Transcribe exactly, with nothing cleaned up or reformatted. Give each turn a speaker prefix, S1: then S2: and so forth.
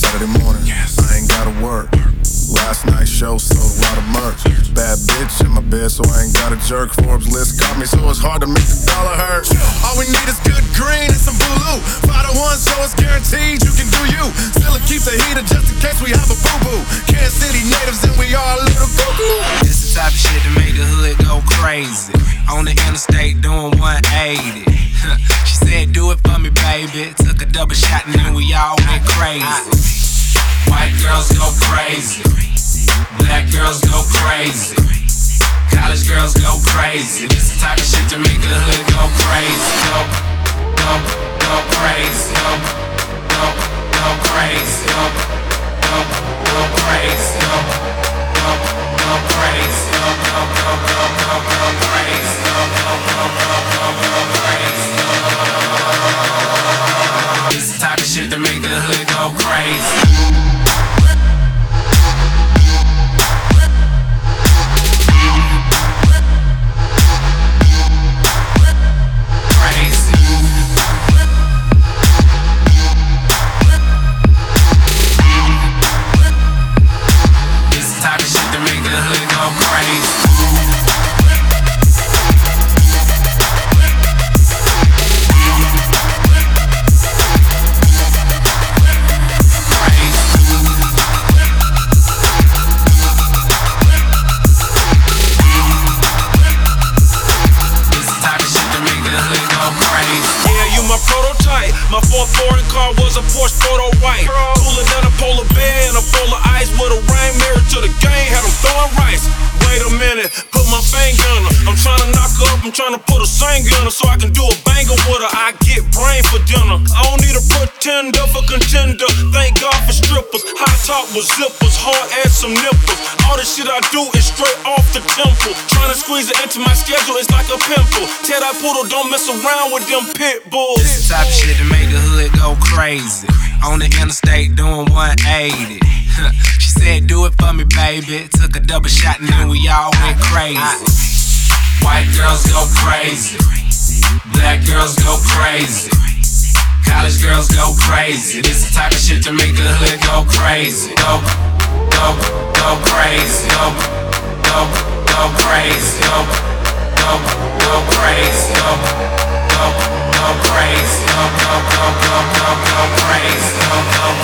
S1: Saturday morning, yes. I ain't gotta work. Last night's show sold a lot of merch. Bad bitch in my bed, so I ain't got a jerk. Forbes list got me, so it's hard to make the dollar hurt. All we need is good green and some blue. Five to one, so it's guaranteed you can do you. Still keep the heater just in case we have a boo-boo. Kansas City natives and we are a little cuckoo.
S2: This the type of shit to make the hood go crazy. On the interstate doing one eighty. She said, do it for me, baby. Took a double shot and then we all went crazy. White girls go crazy. Black girls go crazy. College girls go crazy. This the type of shit to make the hood go crazy. Go, go, go crazy. Go, go, go crazy. Go, go, go crazy. Go, go, go crazy. Go, go, go, go, go, go crazy. Go, go, go, go, go, go crazy. This the type of shit to make the hood go crazy.
S3: My fourth foreign car was a Porsche photo white. Cooler than a polar bear and a bowl of ice with a rain mirror to the game. Had them throwing rice. Wait a minute, put my finger on her. I'm trying to knock her up, I'm trying to put a singer on her so I can do a banger with her. I get brain for dinner. I don't need a pretender for contender. Thank God for strippers. Hot top with zippers, hard as some nipples. All the shit I do is straight off the temple. Trying to squeeze it into my schedule, it's like a pimple. Tell that poodle, don't mess around with them pit bulls.
S2: This the type of shit to make the hood go crazy. On the interstate doing one eighty. She said, do it for me, baby. Took a double shot and then we all went crazy. White girls go crazy. Black girls go crazy. College girls go crazy. This the type of shit to make the hood go crazy. Go, go, go crazy. Go, go, go crazy. Go, go, go crazy. Go, go, go crazy. Go, go, go, go, go, go crazy. Go, go.